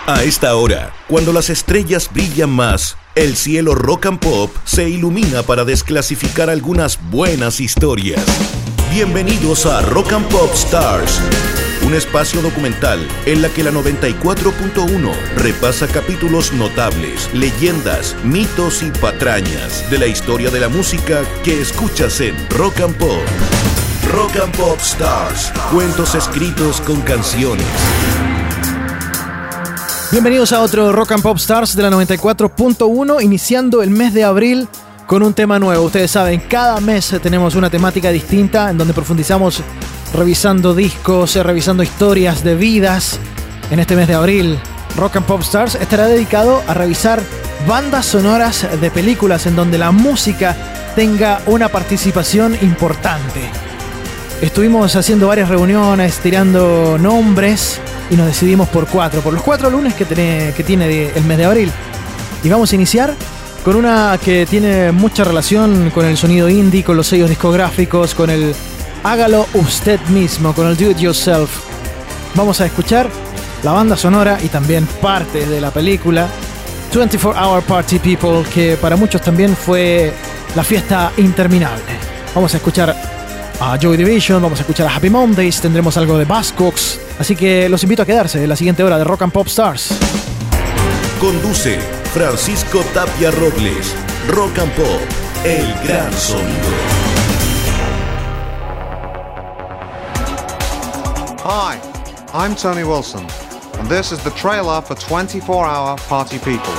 A esta hora, cuando las estrellas brillan más, el cielo rock and pop se ilumina para desclasificar algunas buenas historias. Bienvenidos a Rock and Pop Stars, un espacio documental en la que la 94.1 repasa capítulos notables, leyendas, mitos y patrañas de la historia de la música que escuchas en Rock and Pop. Rock and Pop Stars, cuentos escritos con canciones. Bienvenidos a otro Rock and Pop Stars de la 94.1, iniciando el mes de abril con un tema nuevo. Ustedes saben, cada mes tenemos una temática distinta en donde profundizamos revisando discos, revisando historias de vidas. En este mes de abril, Rock and Pop Stars estará dedicado a revisar bandas sonoras de películas en donde la música tenga una participación importante. Estuvimos haciendo varias reuniones, tirando nombres y nos decidimos por los 4 lunes que tiene el mes de abril. Y vamos a iniciar con una que tiene mucha relación con el sonido indie, con los sellos discográficos, con el hágalo usted mismo, con el do it yourself. Vamos a escuchar la banda sonora y también parte de la película 24 Hour Party People, que para muchos también fue la fiesta interminable. Vamos a escuchar a Joy Division, vamos a escuchar a Happy Mondays, tendremos algo de Buzzcocks, así que los invito a quedarse en la siguiente hora de Rock and Pop Stars. Conduce Francisco Tapia Robles. Rock and Pop, el gran sonido. Hi, I'm Tony Wilson, and this is the trailer for 24 Hour Party People.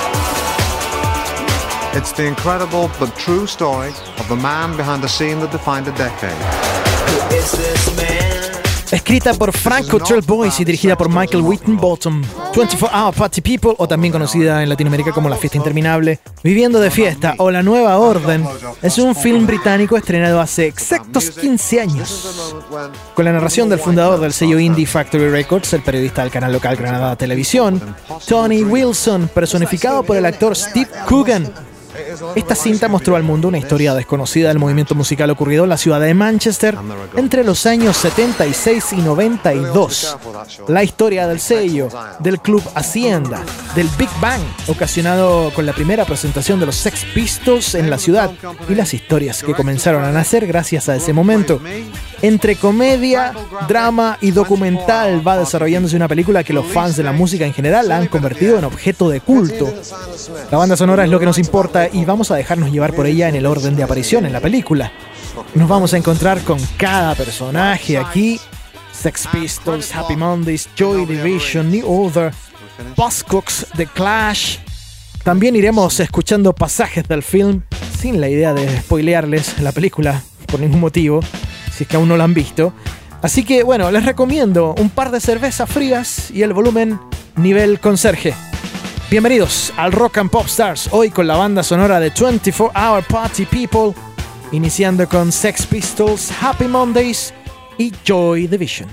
It's the incredible but true story of the man behind the scene that defined a decade. Who is this man? Escrita por Frank Cottrell Boyce y dirigida por Michael Winterbottom, 24 Hour Party People, o también conocida en Latinoamérica como La Fiesta Interminable, Viviendo de Fiesta o La Nueva Orden, es un film británico estrenado hace exactos 15 años. Con la narración del fundador del sello Indie Factory Records, el periodista del canal local Granada Televisión, Tony Wilson, personificado por el actor Steve Coogan. Esta cinta mostró al mundo una historia desconocida del movimiento musical ocurrido en la ciudad de Manchester entre los años 76 y 92. La historia del sello, del club Hacienda, del Big Bang, ocasionado con la primera presentación de los Sex Pistols en la ciudad, y las historias que comenzaron a nacer gracias a ese momento. Entre comedia, drama y documental va desarrollándose una película que los fans de la música en general la han convertido en objeto de culto. La banda sonora es lo que nos importa y vamos a dejarnos llevar por ella en el orden de aparición en la película. Nos vamos a encontrar con cada personaje aquí: Sex Pistols, Happy Mondays, Joy Division, New Order, Buzzcocks, The Clash. También iremos escuchando pasajes del film sin la idea de spoilearles la película por ningún motivo, si es que aún no la han visto. Así que bueno, les recomiendo un par de cervezas frías y el volumen nivel conserje. Bienvenidos al Rock and Pop Stars, hoy con la banda sonora de 24 Hour Party People, iniciando con Sex Pistols, Happy Mondays y Joy Division.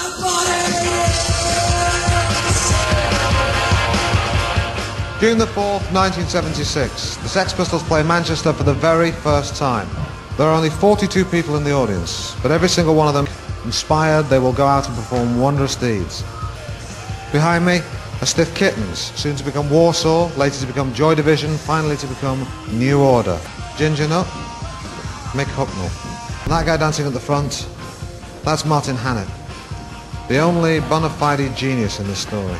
June the 4th, 1976, the Sex Pistols play Manchester for the very first time. There are only 42 people in the audience, but every single one of them inspired they will go out and perform wondrous deeds. Behind me are Stiff Kittens, soon to become Warsaw, later to become Joy Division, finally to become New Order. Ginger Nut, Mick Hucknall. And that guy dancing at the front, that's Martin Hannett, the only bona fide genius in this story.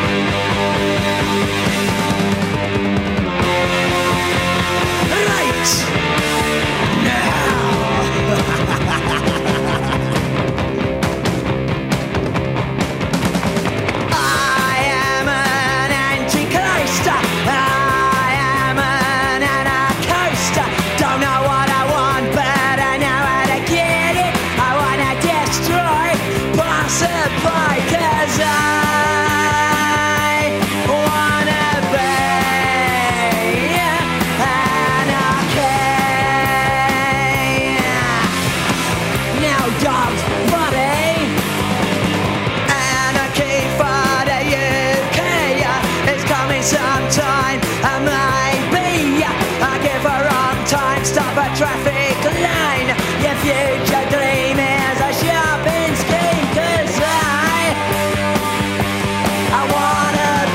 Traffic line, your future dream is a shopping scheme, 'cause I wanna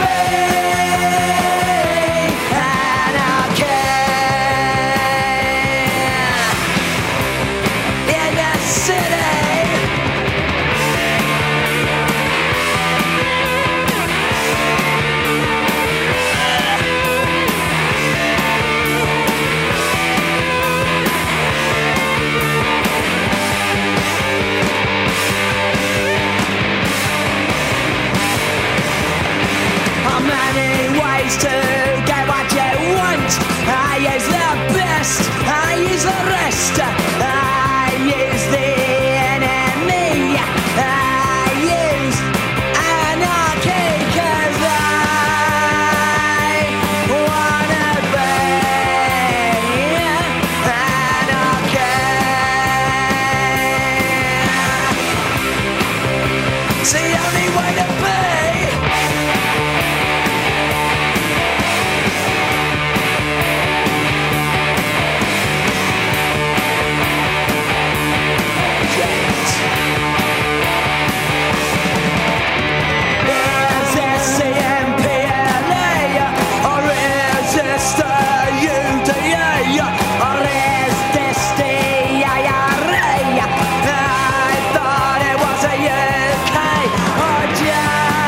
ways to get what you want. I use the best, I use the rest, I use the enemy, I use anarchy, 'cause I wanna be anarchy. It's the only way to be. I thought it was a UK or just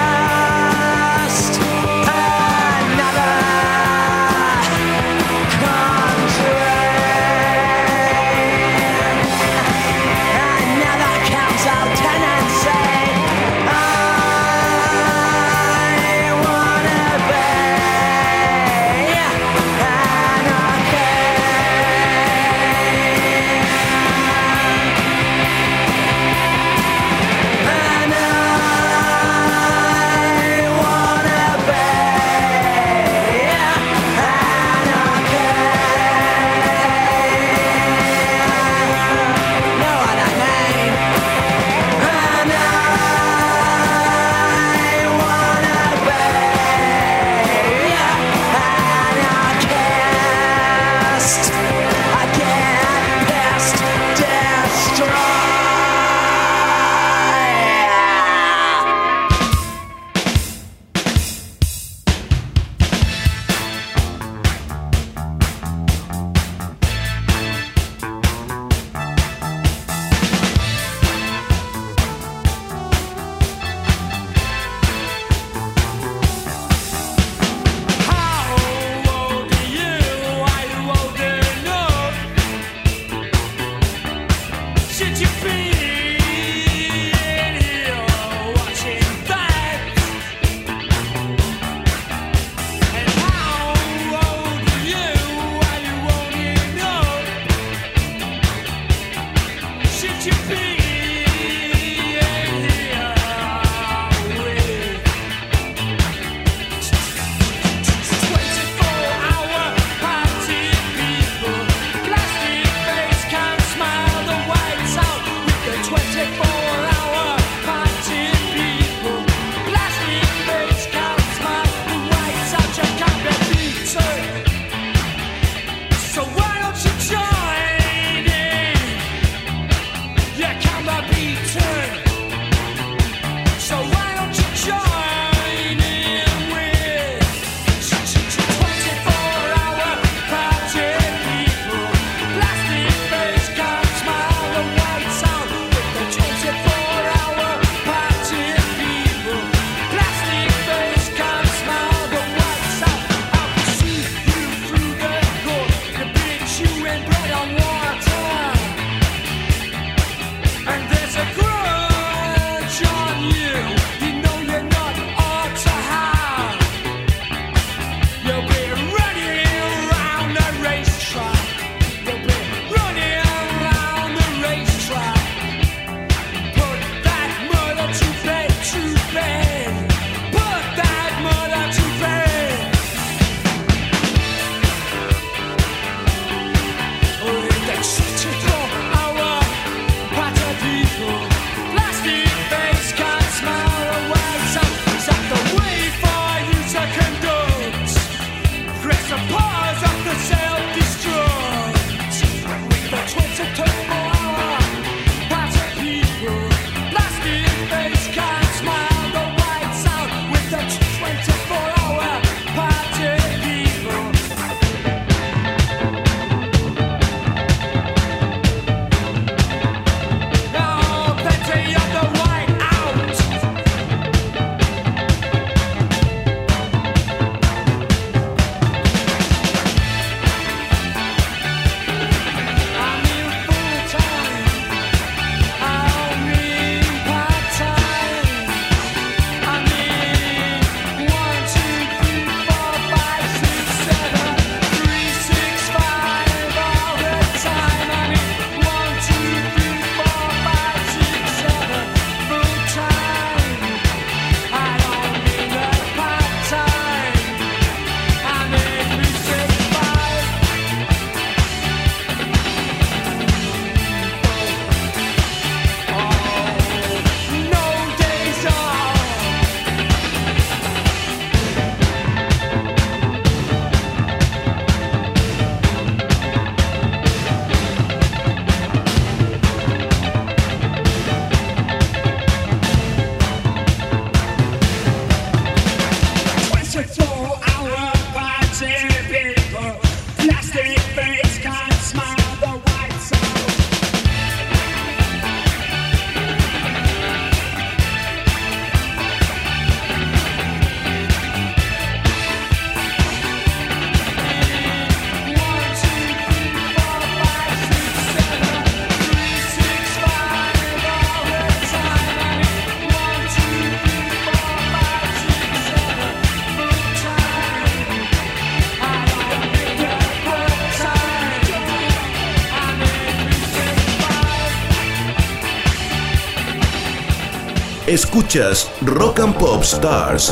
Escuchas Rock and Pop Stars.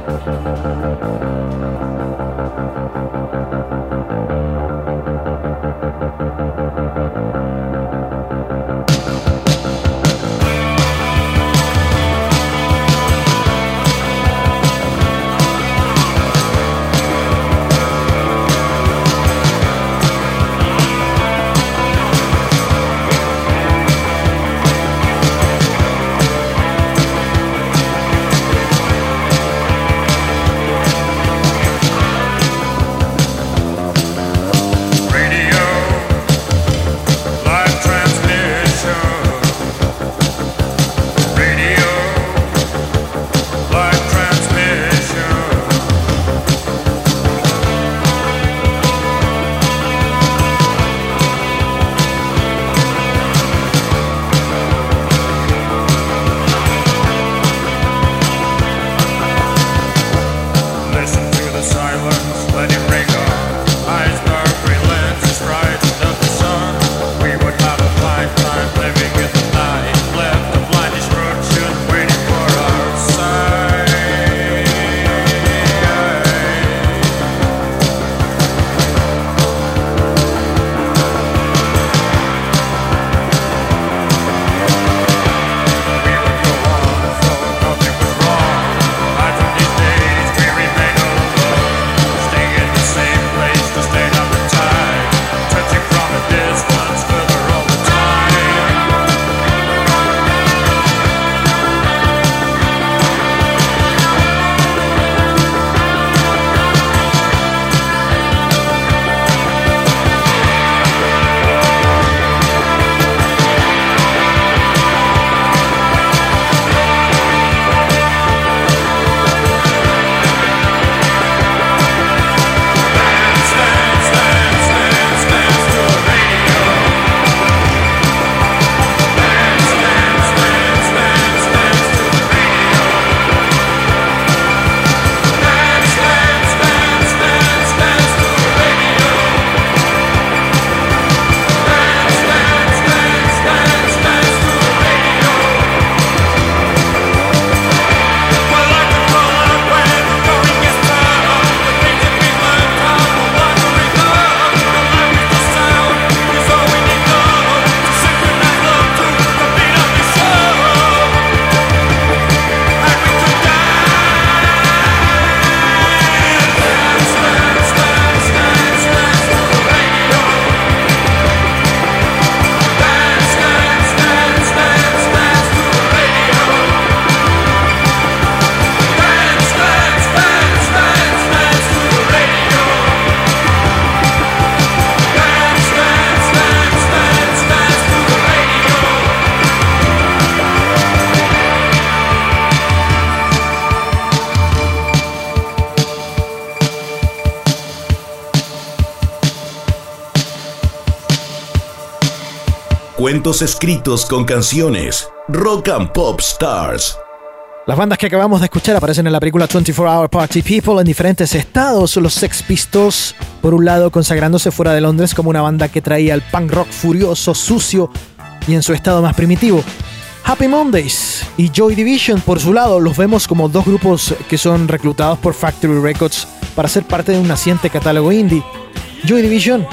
Cuentos escritos con canciones. Rock and Pop Stars. Las bandas que acabamos de escuchar aparecen en la película 24 Hour Party People en diferentes estados. Los Sex Pistols, por un lado, consagrándose fuera de Londres como una banda que traía el punk rock furioso, sucio y en su estado más primitivo. Happy Mondays y Joy Division, por su lado, los vemos como dos grupos que son reclutados por Factory Records para ser parte de un naciente catálogo indie. Joy Division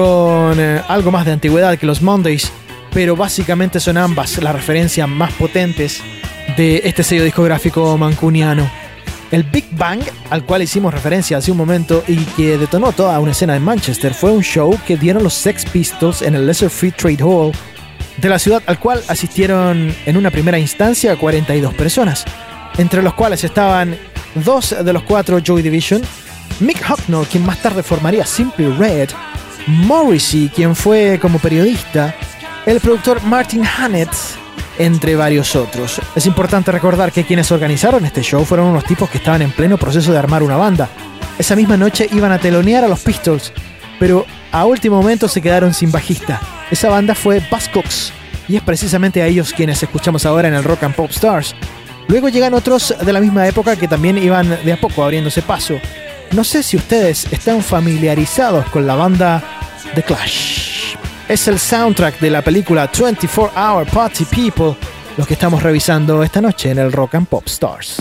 con algo más de antigüedad que los Mondays, pero básicamente son ambas las referencias más potentes de este sello discográfico mancuniano. El Big Bang, al cual hicimos referencia hace un momento y que detonó toda una escena en Manchester, fue un show que dieron los Sex Pistols en el Lesser Free Trade Hall de la ciudad, al cual asistieron en una primera instancia 42 personas, entre los cuales estaban 2 de los 4 Joy Division, Mick Hucknall, quien más tarde formaría Simply Red, Morrissey, quien fue como periodista, el productor Martin Hannett, entre varios otros. Es importante recordar que quienes organizaron este show fueron unos tipos que estaban en pleno proceso de armar una banda. Esa misma noche iban a telonear a los Pistols, pero a último momento se quedaron sin bajista. Esa banda fue Buzzcocks, y es precisamente a ellos quienes escuchamos ahora en el Rock and Pop Stars. Luego llegan otros de la misma época que también iban de a poco abriéndose paso. No sé si ustedes están familiarizados con la banda The Clash. Es el soundtrack de la película 24 Hour Party People, lo que estamos revisando esta noche en el Rock and Pop Stars.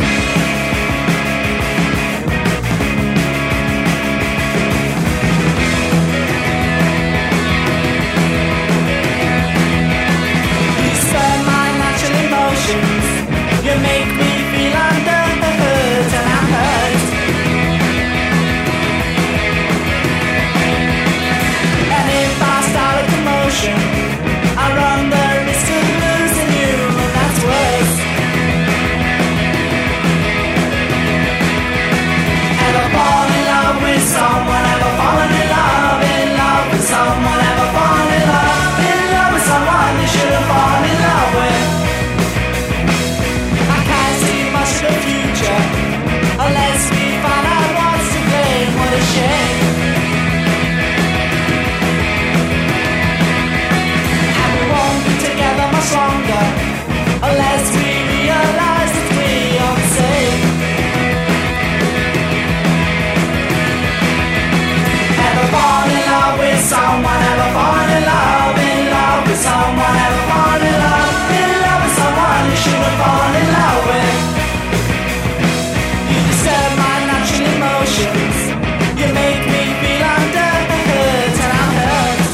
You make me feel under the hood and I'm hurt. And if I start a commotion, I run the risk of losing you, and that's worse. Ever fall in love with someone? Ever fallen in love with someone? Ever fall in love with someone you shouldn't fall in love with? The future, unless we find out what's to blame. What a shame. And we won't be together much longer, unless we realize that we are the same. Ever fall in love with someone? Ever fall in love with someone? Ever fall in love with someone you shouldn't fall in love with? My natural emotions, you make me feel under the hood and I'm hurt.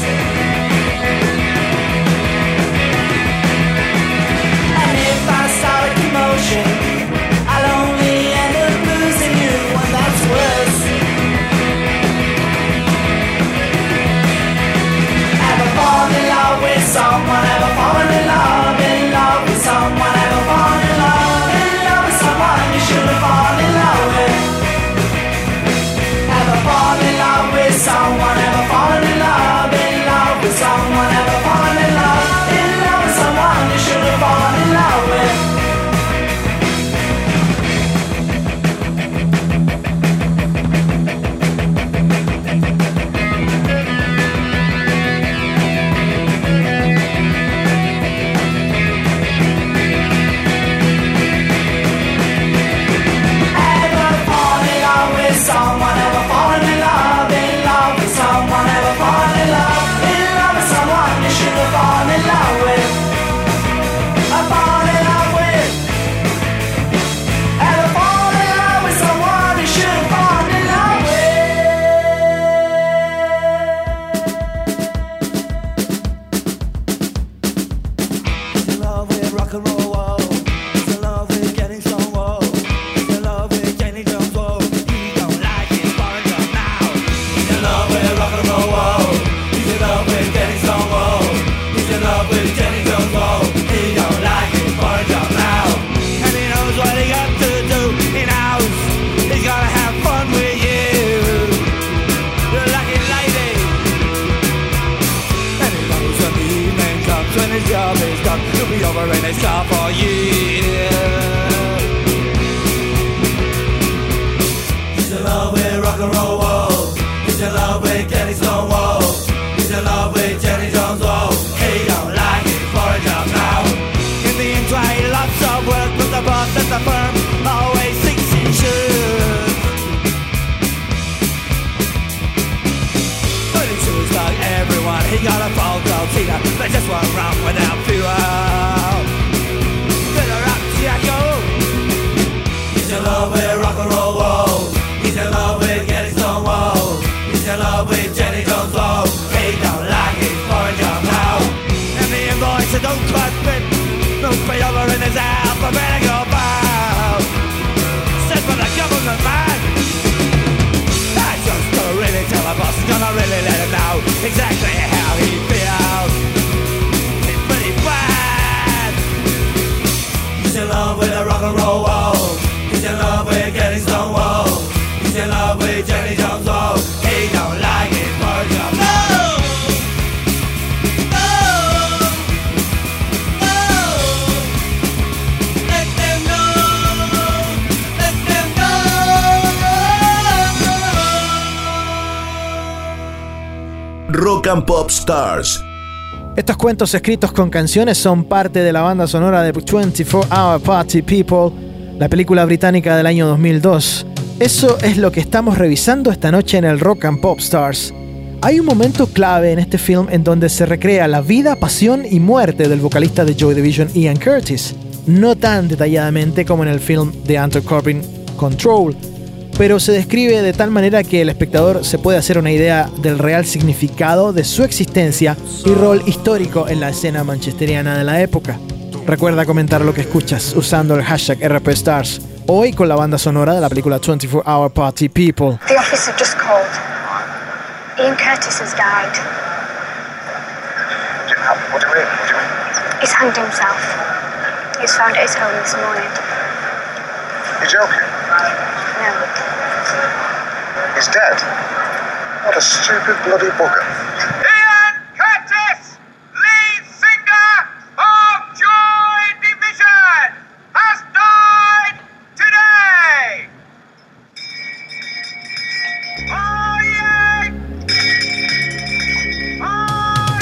And if I start a commotion, I'll only end up losing you, and that's worse. Ever fall in love with someone? Ever fallen in love with someone? Ever fall in love with someone you shouldn't fall in love with? Ever fall in love with someone? Ever fallen in love with someone? Ever fallen in love with someone you shouldn't fall in love with? Someone ever fallen in love with someone? Ever fallen in love with someone you should have fallen in love with? I fall in love with. Ever fallen in love with someone you should have fallen in love with? He's in love with rock and roll, whoa. He's in love with getting strong, whoa. He's in love with Jenny Jones, whoa. Rock and roll, whoa. He's in love with getting strong, whoa. He's in love with Jenny Jones, whoa. He don't like his foreign job now. And he knows what he got to do. He knows he's gonna have fun with you, the lucky lady. And he knows when the evening comes, when his job is done, he'll be over in his car for you. He's in love with rock and roll, whoa. He's in love with getting slow, whoa. He's in love with Jenny Jones, whoa. He don't like his foreign job now. In the end, lots of work, but the boss at the firm always thinks he should. But he feels like everyone, he got a fault, oh, Tina. They just won't run without fuel. Get her up, Jacko. He's in love with rock and roll, whoa. He's in love with getting slow, whoa. He's in love with Jenny Jones, whoa. He don't like his foreign job now. And the invoice don't quite fit. No pay over in his alphabetical bow. Said for the government man. I just don't really tell the boss. Gonna really let him know exactly how he feels. It's pretty bad. He's in love with a rock and roll, whoa. He's in love with getting stoned, whoa. He's in love with Jenny Jones, whoa. He don't like it for a job. No! No! No! Let them go! Let them go! Rock and Pop Stars. Estos cuentos escritos con canciones son parte de la banda sonora de 24 Hour Party People, la película británica del año 2002. Eso es lo que estamos revisando esta noche en el Rock and Pop Stars. Hay un momento clave en este film en donde se recrea la vida, pasión y muerte del vocalista de Joy Division, Ian Curtis. No tan detalladamente como en el film de Anton Corbijn, Control, pero se describe de tal manera que el espectador se puede hacer una idea del real significado de su existencia y rol histórico en la escena manchesteriana de la época. Recuerda comentar lo que escuchas usando el hashtag RPStars, hoy con la banda sonora de la película 24 Hour Party People. The officer just called. Ian Curtis has died. What do you mean? He's hanged himself. He was found at his home this morning. You're joking? No. He's dead? What a stupid bloody bugger. Ian Curtis, lead singer of Joy Division, has died today. Oh yeah! Oh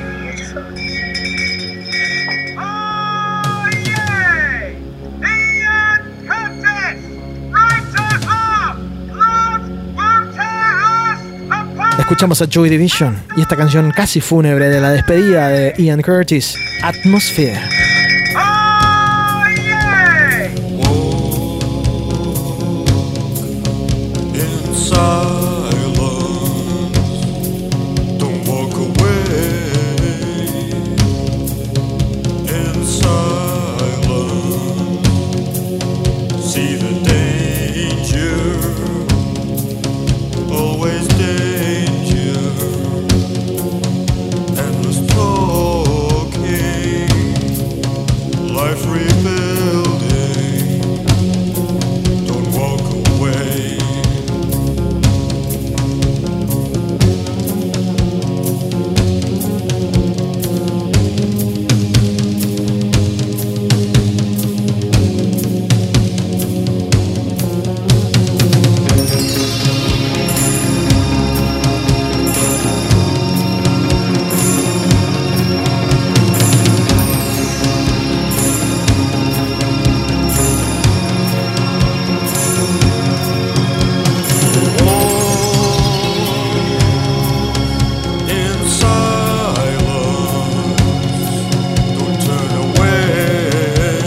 yeah! Ian Curtis, writer of Love Will Tear Us Apart. Escuchamos a Joy Division y esta canción casi fúnebre de la despedida de Ian Curtis, Atmosphere. Oh yeah! In silence, don't walk away. In silence, see the danger, always danger. Endless talking, life rebuilding. Don't walk away. In silence, don't turn away.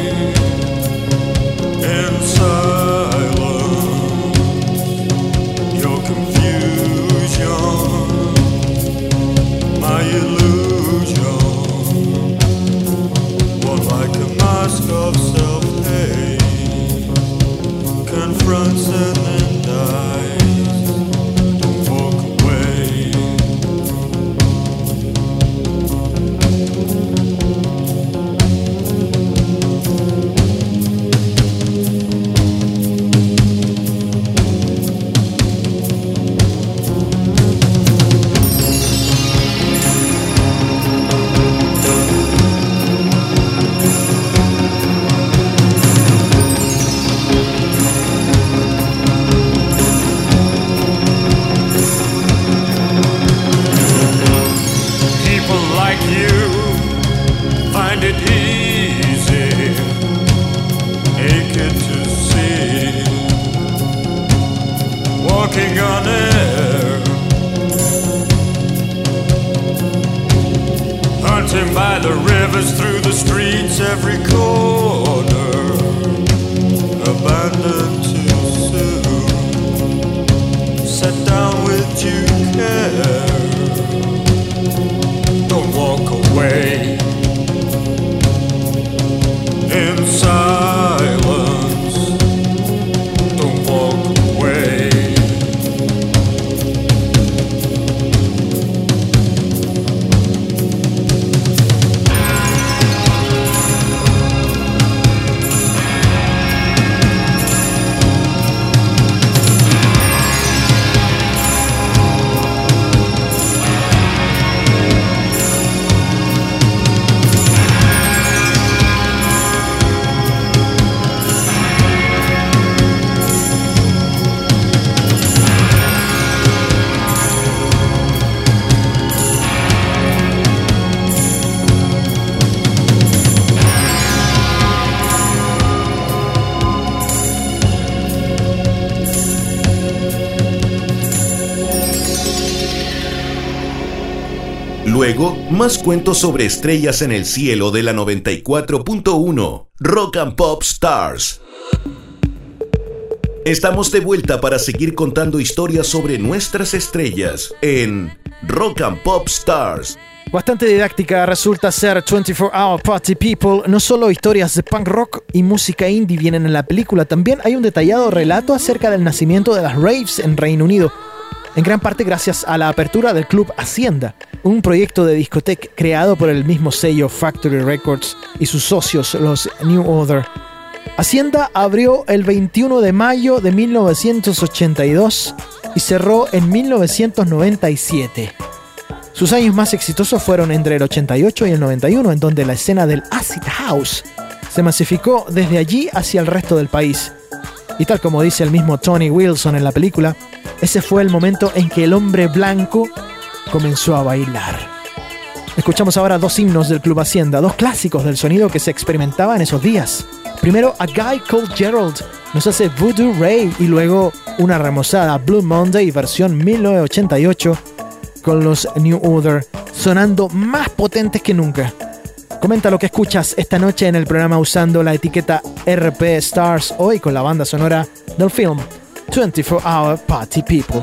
In silence, your confusion, my illusion, one like a mask of self-hate, confronts and then dies. Don't walk away. People like you find it easy, naked to see, walking on air, hunting by the rivers, through the streets, every corner, abandoned too soon, set down with due care. Don't walk away. In silence, don't walk away. Luego, más cuentos sobre estrellas en el cielo de la 94.1 Rock and Pop Stars. Estamos de vuelta para seguir contando historias sobre nuestras estrellas en Rock and Pop Stars. Bastante didáctica resulta ser 24 Hour Party People. No solo historias de punk rock y música indie vienen en la película, también hay un detallado relato acerca del nacimiento de las raves en Reino Unido, en gran parte gracias a la apertura del Club Hacienda, un proyecto de discoteca creado por el mismo sello Factory Records y sus socios, los New Order. Hacienda abrió el 21 de mayo de 1982 y cerró en 1997. Sus años más exitosos fueron entre el 88 y el 91, en donde la escena del Acid House se masificó desde allí hacia el resto del país. Y tal como dice el mismo Tony Wilson en la película, ese fue el momento en que el hombre blanco comenzó a bailar. Escuchamos ahora dos himnos del Club Hacienda, dos clásicos del sonido que se experimentaba en esos días. Primero, A Guy Called Gerald nos hace Voodoo Ray, y luego una remozada Blue Monday versión 1988 con los New Order sonando más potentes que nunca. Comenta lo que escuchas esta noche en el programa usando la etiqueta RP Stars, hoy con la banda sonora del film 24 Hour Party People.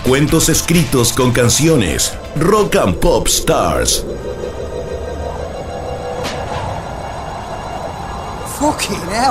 Cuentos escritos con canciones. Rock and Pop Stars. Fucking hell.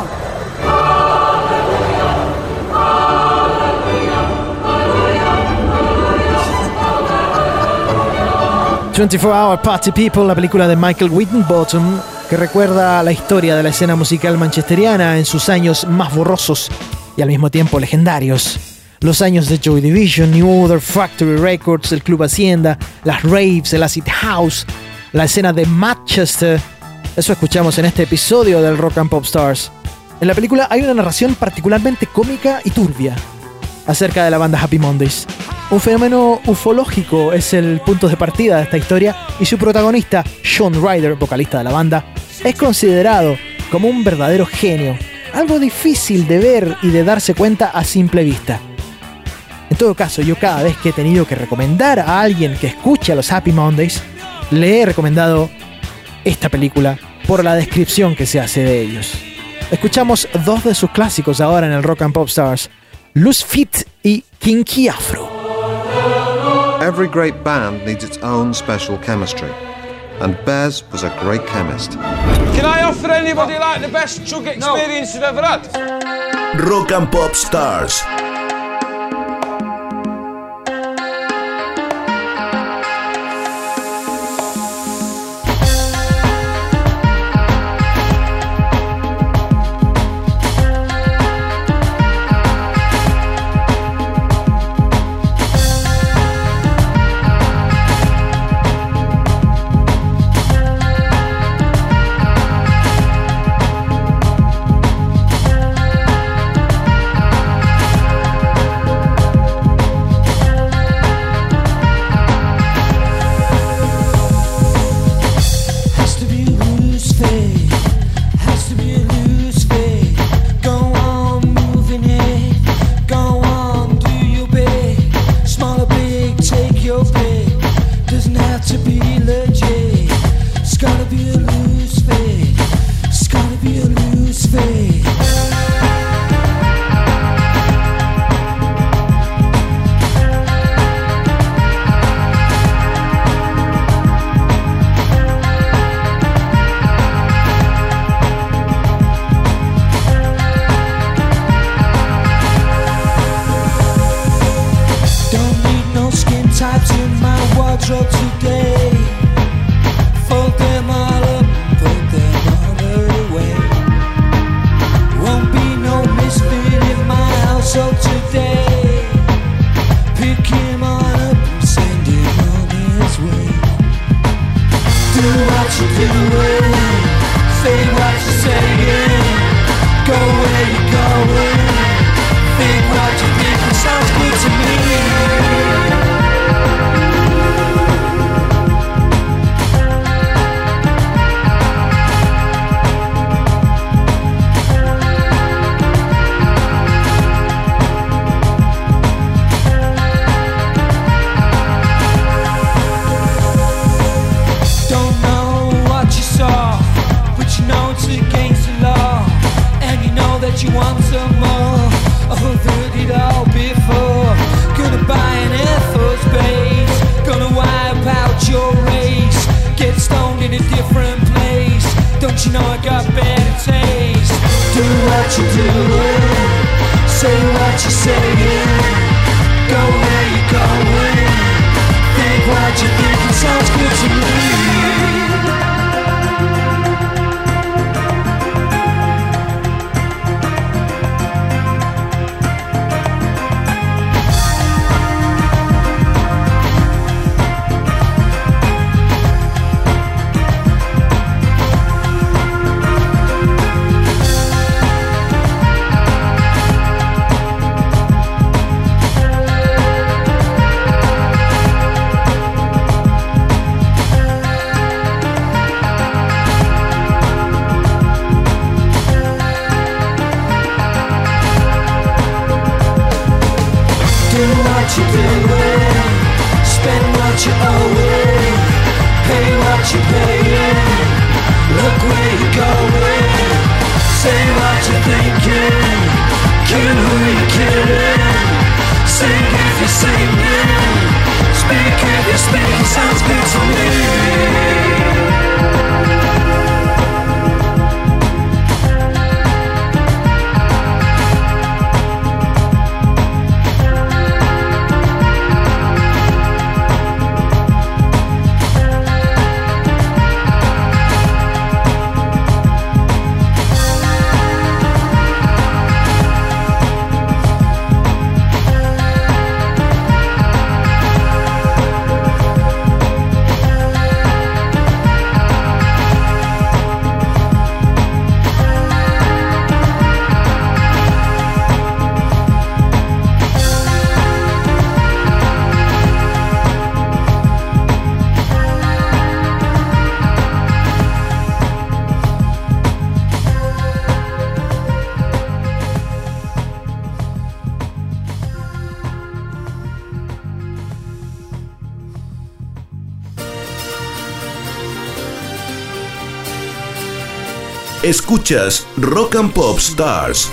24 Hour Party People, la película de Michael Winterbottom, que recuerda la historia de la escena musical manchesteriana en sus años más borrosos y al mismo tiempo legendarios. Los años de Joy Division, New Order, Factory Records, el Club Hacienda, las raves, el acid house, la escena de Manchester. Eso escuchamos en este episodio del Rock and Pop Stars. En la película hay una narración particularmente cómica y turbia acerca de la banda Happy Mondays. Un fenómeno ufológico es el punto de partida de esta historia y su protagonista, Sean Ryder, vocalista de la banda, es considerado como un verdadero genio, algo difícil de ver y de darse cuenta a simple vista. En todo caso, yo cada vez que he tenido que recomendar a alguien que escuche a los Happy Mondays, le he recomendado esta película por la descripción que se hace de ellos. Escuchamos dos de sus clásicos ahora en el Rock and Pop Stars, Loose Fit y Kinky Afro. Every great band needs its own special chemistry, and Bez was a great chemist. Can I offer anybody like the best drug experience you've ever had? Rock and Pop Stars. Sing if you're singing. This baby sounds good to me. Escuchas Rock and Pop Stars.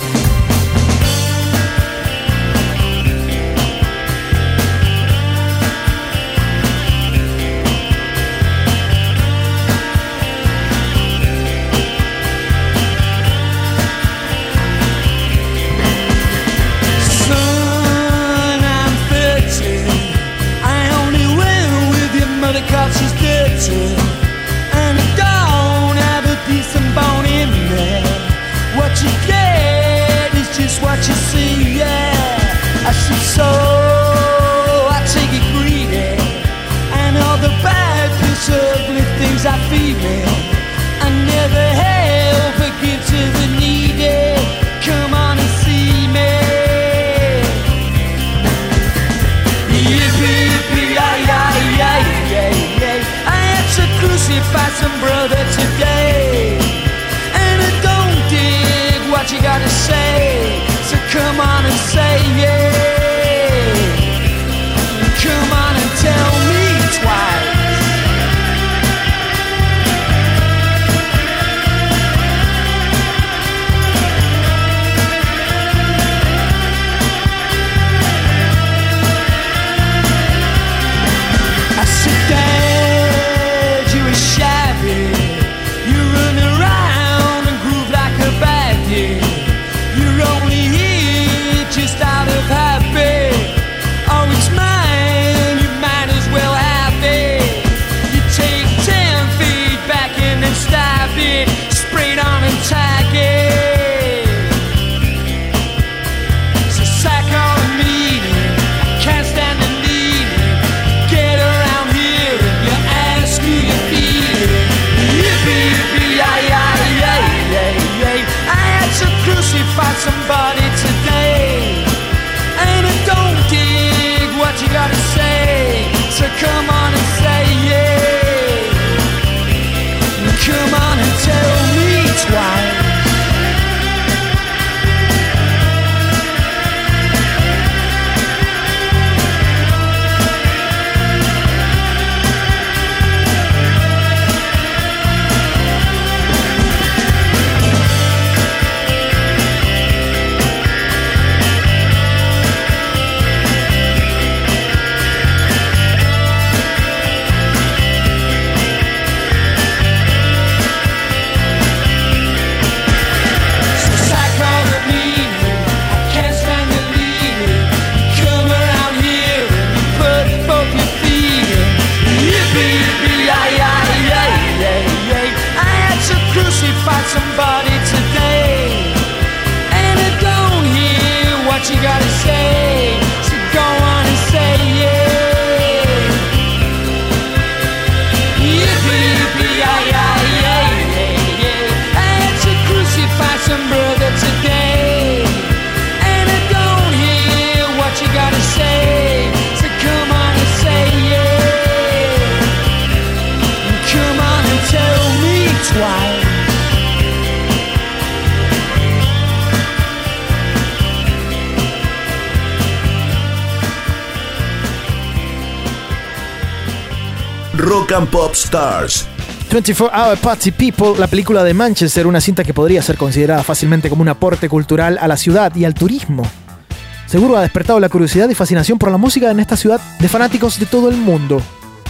Rock and Pop Stars. 24 Hour Party People, la película de Manchester, una cinta que podría ser considerada fácilmente como un aporte cultural a la ciudad y al turismo. Seguro ha despertado la curiosidad y fascinación por la música en esta ciudad de fanáticos de todo el mundo.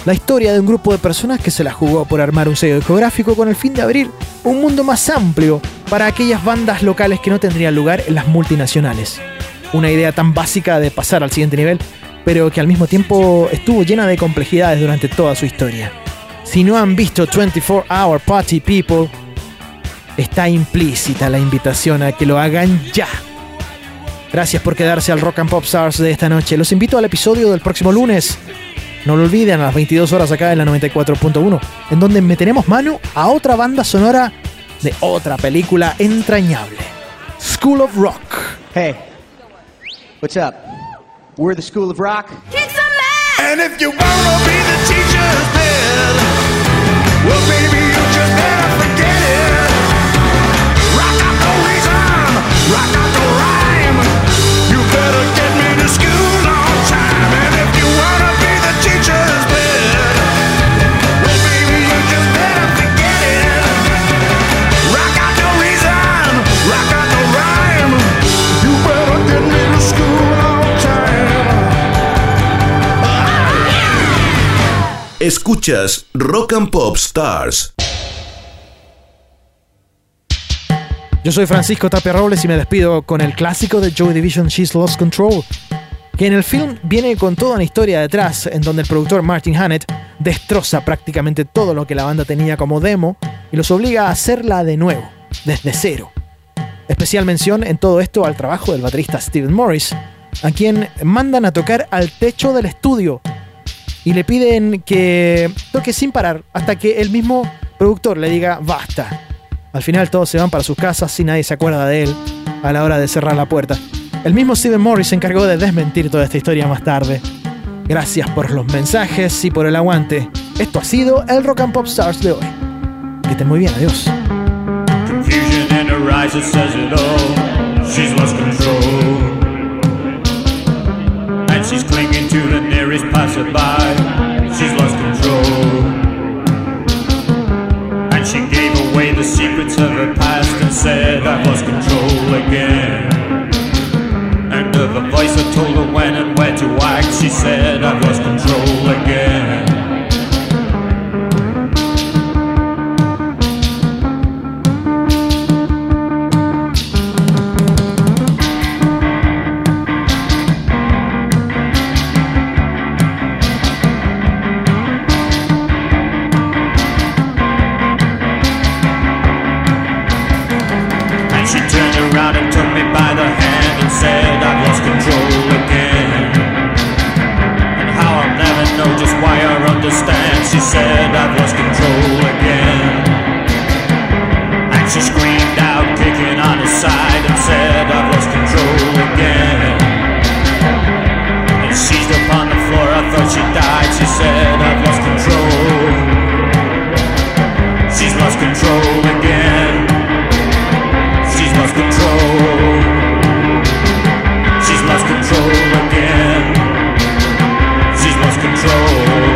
La historia de un grupo de personas que se la jugó por armar un sello discográfico con el fin de abrir un mundo más amplio para aquellas bandas locales que no tendrían lugar en las multinacionales. Una idea tan básica de pasar al siguiente nivel, pero que al mismo tiempo estuvo llena de complejidades durante toda su historia. Si no han visto 24 Hour Party People, está implícita la invitación a que lo hagan ya. Gracias por quedarse al Rock and Pop Stars de esta noche. Los invito al episodio del próximo lunes. No lo olviden, a las 22 horas acá en la 94.1, en donde meteremos mano a otra banda sonora de otra película entrañable, School of Rock. Hey, what's up? We're the School of Rock. Kick some ass! And if you wanna be the teacher's pet, well, baby, you just better forget it. Rock out the reason, rock out the rhyme. You better get me to school on time. And if you wanna be the teacher's pet, well, baby, you just better forget it. Rock out the reason, rock out the rhyme. You better get me to school on time. Escuchas Rock and Pop Stars. Yo soy Francisco Tapia Robles y me despido con el clásico de Joy Division, She's Lost Control, que en el film viene con toda una historia detrás, en donde el productor Martin Hannett destroza prácticamente todo lo que la banda tenía como demo y los obliga a hacerla de nuevo, desde cero. Especial mención en todo esto al trabajo del baterista Steven Morris, a quien mandan a tocar al techo del estudio y le piden que toque sin parar hasta que el mismo productor le diga basta. Al final todos se van para sus casas y nadie se acuerda de él a la hora de cerrar la puerta. El mismo Steven Morris se encargó de desmentir toda esta historia más tarde. Gracias por los mensajes y por el aguante. Esto ha sido el Rock and Pop Stars de hoy. Que estén muy bien, adiós. Confusion in her eyes, it says it all. She's lost control. And she's clinging to the nearest passerby. She's lost control. And she gave away the secrets of her past and said, I've lost control again. And of a voice that told her when and where to act, she said, I've lost control again. She said, I've lost control again. And she screamed out, kicking on his side, and said, I've lost control again. And seized upon the floor, I thought she died. She said, I've lost control. She's lost control again. She's lost control. She's lost control again. She's lost control.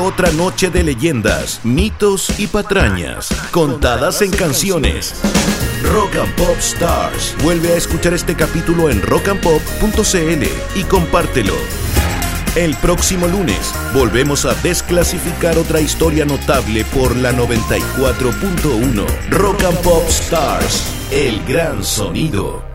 otra noche de leyendas, mitos y patrañas, contadas en canciones. Rock and Pop Stars. Vuelve a escuchar este capítulo en rockandpop.cl y compártelo. El próximo lunes volvemos a desclasificar otra historia notable por la 94.1. Rock and Pop Stars, el gran sonido.